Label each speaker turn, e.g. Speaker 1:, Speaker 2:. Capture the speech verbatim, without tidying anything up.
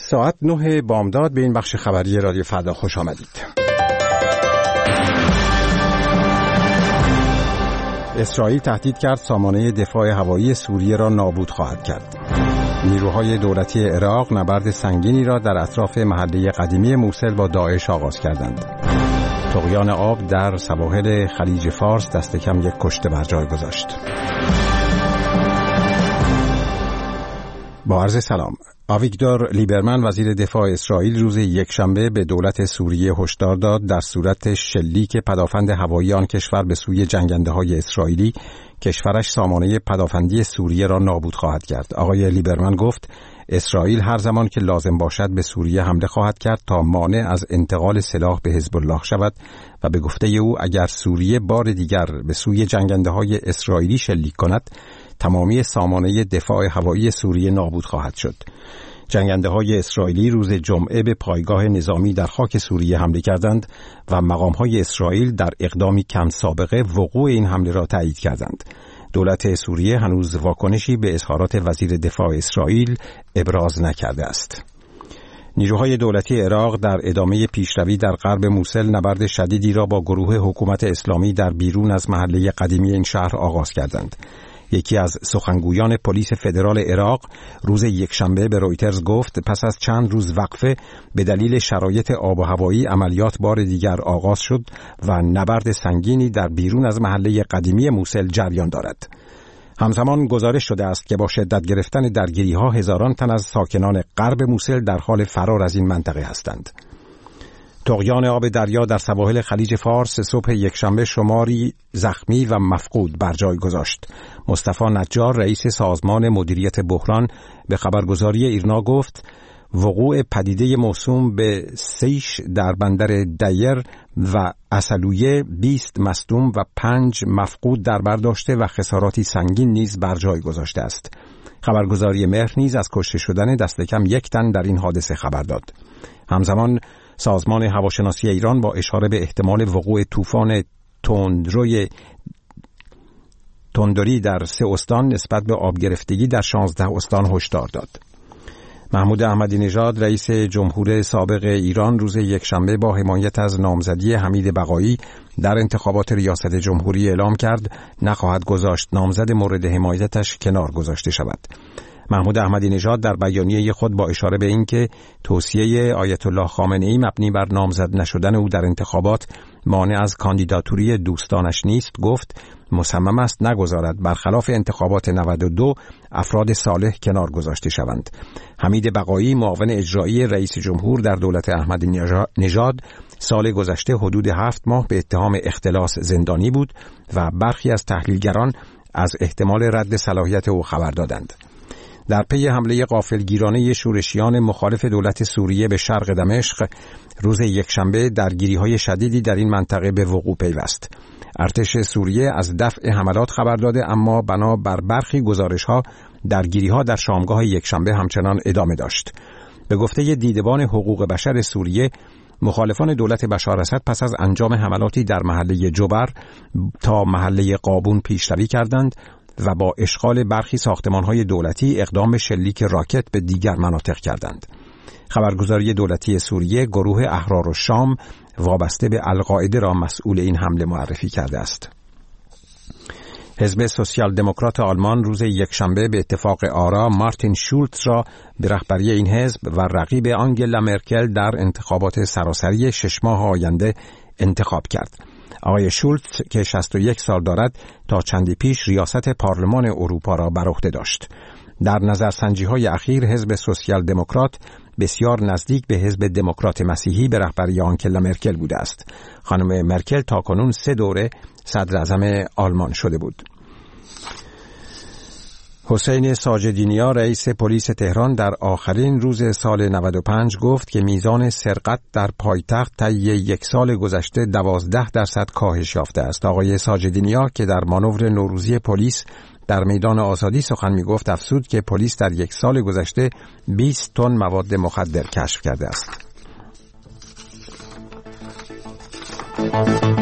Speaker 1: ساعت نه بامداد به این بخش خبری رادیو فردا خوش آمدید. اسرائیل تهدید کرد سامانه دفاع هوایی سوریه را نابود خواهد کرد. نیروهای دولتی عراق نبرد سنگینی را در اطراف محله قدیمی موصل با داعش آغاز کردند. طغیان آب در سواحل خلیج فارس دست کم یک کشته بر جای گذاشت. با عرض سلام. آویگدور لیبرمن وزیر دفاع اسرائیل روز یکشنبه به دولت سوریه هشدار داد در صورت شلیک پدافند هوایی آن کشور به سوی جنگنده‌های اسرائیلی کشورش سامانه پدافندی سوریه را نابود خواهد کرد. آقای لیبرمن گفت اسرائیل هر زمان که لازم باشد به سوریه حمله خواهد کرد تا مانع از انتقال سلاح به حزب الله شود و به گفته او اگر سوریه بار دیگر به سوی جنگنده‌های اسرائیلی شلیک کند تمامی سامانه دفاع هوایی سوریه نابود خواهد شد. جنگنده‌های اسرائیلی روز جمعه به پایگاه نظامی در خاک سوریه حمله کردند و مقام‌های اسرائیل در اقدامی کم سابقه وقوع این حمله را تایید کردند. دولت سوریه هنوز واکنشی به اظهارات وزیر دفاع اسرائیل ابراز نکرده است. نیروهای دولتی عراق در ادامه پیشروی در غرب موصل نبرد شدیدی را با گروه حکومت اسلامی در بیرون از محله قدیمی این شهر آغاز کردند. یکی از سخنگویان پلیس فدرال عراق روز یکشنبه به رویترز گفت پس از چند روز وقفه به دلیل شرایط آب و هوایی عملیات بار دیگر آغاز شد و نبرد سنگینی در بیرون از محله قدیمی موصل جریان دارد. همزمان گزارش شده است که با شدت گرفتن درگیری‌ها هزاران تن از ساکنان غرب موصل در حال فرار از این منطقه هستند. طغیان آب دریا در سواحل خلیج فارس صبح یکشنبه شماری زخمی و مفقود بر جای گذاشت. مصطفی نجار رئیس سازمان مدیریت بحران به خبرگزاری ایرنا گفت وقوع پدیده موسوم به سیش در بندر دیر و اصلویه بیست مصدوم و پنج مفقود در بر داشته و خساراتی سنگین نیز بر جای گذاشته است. خبرگزاری مهر نیز از کشته شدن دست کم یک تن در این حادثه خبر داد. همزمان سازمان هواشناسی ایران با اشاره به احتمال وقوع طوفان تندروی تندری در سه استان نسبت به آب گرفتگی در شانزده استان هشدار داد. محمود احمدی نژاد رئیس جمهور سابق ایران روز یکشنبه با حمایت از نامزدی حمید بقایی در انتخابات ریاست جمهوری اعلام کرد نخواهد گذاشت نامزد مورد حمایتش کنار گذاشته شود. محمود احمدی نژاد در بیانیه خود با اشاره به اینکه توصیه آیت الله خامنه‌ای مبنی بر نامزد نشدن او در انتخابات مانع از کاندیداتوری دوستانش نیست گفت مصمم است نگذارد برخلاف انتخابات نود و دو افراد صالح کنار گذاشته شوند. حمید بقایی معاون اجرایی رئیس جمهور در دولت احمدی نژاد سال گذشته حدود هفت ماه به اتهام اختلاس زندانی بود و برخی از تحلیلگران از احتمال رد صلاحیت او خبر دادند. در پی حمله غافلگیرانه شورشیان مخالف دولت سوریه به شرق دمشق روز یکشنبه درگیری‌های شدیدی در این منطقه به وقوع پیوست. ارتش سوریه از دفع حملات خبر داده اما بنا بر برخی گزارش‌ها درگیری‌ها در شامگاه یکشنبه همچنان ادامه داشت. به گفته دیدبان حقوق بشر سوریه مخالفان دولت بشار اسد پس از انجام حملاتی در محله جبر تا محله قابون پیشروی کردند و با اشغال برخی ساختمان‌های دولتی اقدام به شلیک راکت به دیگر مناطق کردند. خبرگزاری دولتی سوریه گروه احرار الشام وابسته به القاعده را مسئول این حمله معرفی کرده است. حزب سوسیال دموکرات آلمان روز یکشنبه به اتفاق آرا مارتین شولتز را به رهبری این حزب و رقیب آنگلا مرکل در انتخابات سراسری شش ماه آینده انتخاب کرد. آقای شولتز که شصت و یک سال دارد تا چندی پیش ریاست پارلمان اروپا را بر عهده داشت. در نظرسنجی‌های اخیر حزب سوسیال دموکرات بسیار نزدیک به حزب دموکرات مسیحی به رهبری آنگلا مرکل بوده است. خانم مرکل تاکنون سه دوره صدر اعظم آلمان شده بود. حسین ساجدینیا رئیس پلیس تهران در آخرین روز سال نود و پنج گفت که میزان سرقت در پایتخت طی یک سال گذشته دوازده درصد کاهش یافته است. آقای ساجدینیا که در مانور نوروزی پلیس در میدان آزادی سخن می گفت افزود که پلیس در یک سال گذشته بیست تن مواد مخدر کشف کرده است.